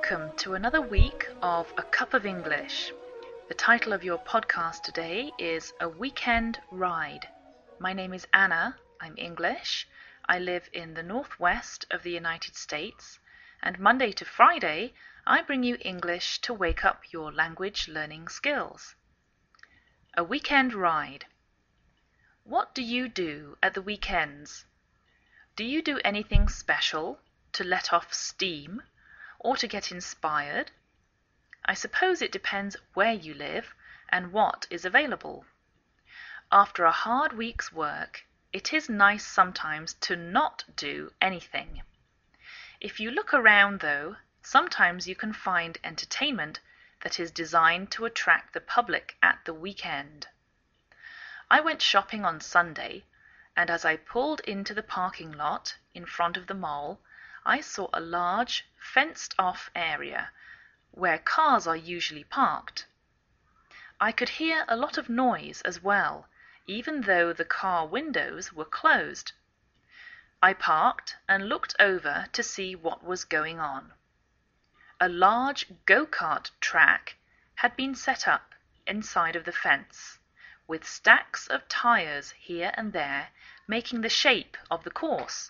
welcome to another week of A Cup of English. The title of your podcast today is A Weekend Ride. My name is Anna, I'm English. I live in the northwest of the United States, and Monday to Friday I bring you English to wake up your language learning skills. A weekend ride. What do you do at the weekends? Do you do anything special to let off steam or to get inspired? I suppose it depends where you live and what is available. After a hard week's work, it is nice sometimes to not do anything. If you look around, though, sometimes you can find entertainment that is designed to attract the public at the weekend. I went shopping on Sunday, and as I pulled into the parking lot in front of the mall, I saw a large, fenced-off area where cars are usually parked. I could hear a lot of noise as well, even though the car windows were closed. I parked and looked over to see what was going on. A large go-kart track had been set up inside of the fence, with stacks of tires here and there making the shape of the course.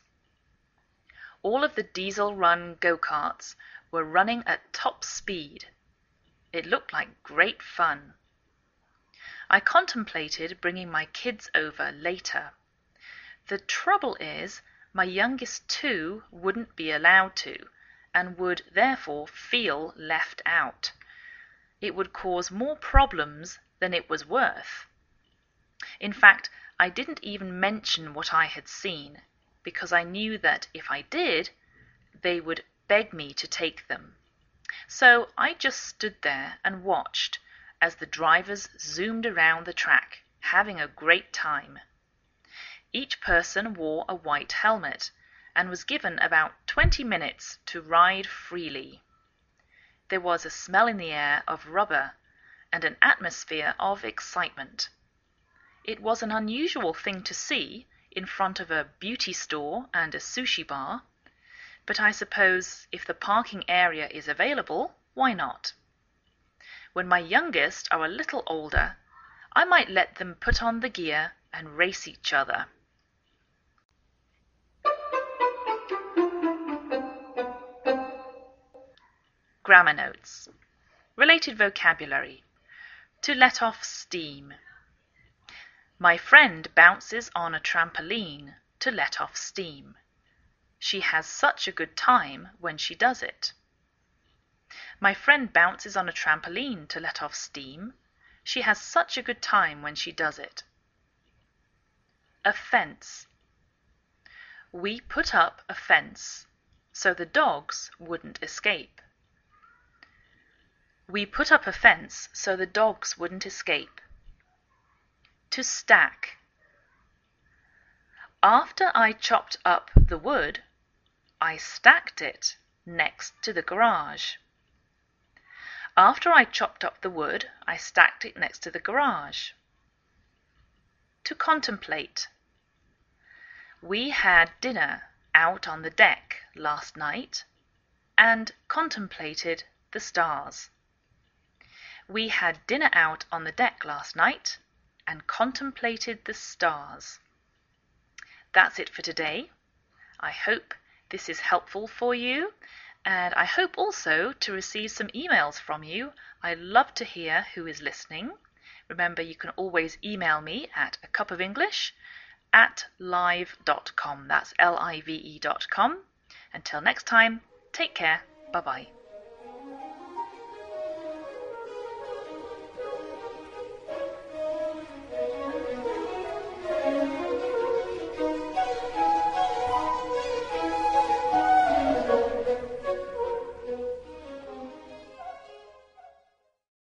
All of the diesel-run go-karts were running at top speed. It looked like great fun. I contemplated bringing my kids over later. The trouble is, my youngest two wouldn't be allowed to, and would therefore feel left out. It would cause more problems than it was worth. In fact, I didn't even mention what I had seen, because I knew that if I did, they would beg me to take them. So I just stood there and watched as the drivers zoomed around the track, having a great time. Each person wore a white helmet and was given about 20 minutes to ride freely. There was a smell in the air of rubber and an atmosphere of excitement. It was an unusual thing to see in front of a beauty store and a sushi bar, but I suppose if the parking area is available, why not? When my youngest are a little older, I might let them put on the gear and race each other. Grammar notes. Related vocabulary. To let off steam. My friend bounces on a trampoline to let off steam. She has such a good time when she does it. My friend bounces on a trampoline to let off steam. She has such a good time when she does it. A fence. We put up a fence so the dogs wouldn't escape. We put up a fence so the dogs wouldn't escape. To stack. After I chopped up the wood, I stacked it next to the garage. After I chopped up the wood, I stacked it next to the garage. To contemplate. We had dinner out on the deck last night and contemplated the stars. We had dinner out on the deck last night and contemplated the stars. That's it for today. I hope this is helpful for you, and I hope also to receive some emails from you. I love to hear who is listening. Remember, you can always email me at acupofenglish@live.com. That's live.com. Until next time, take care. Bye-bye.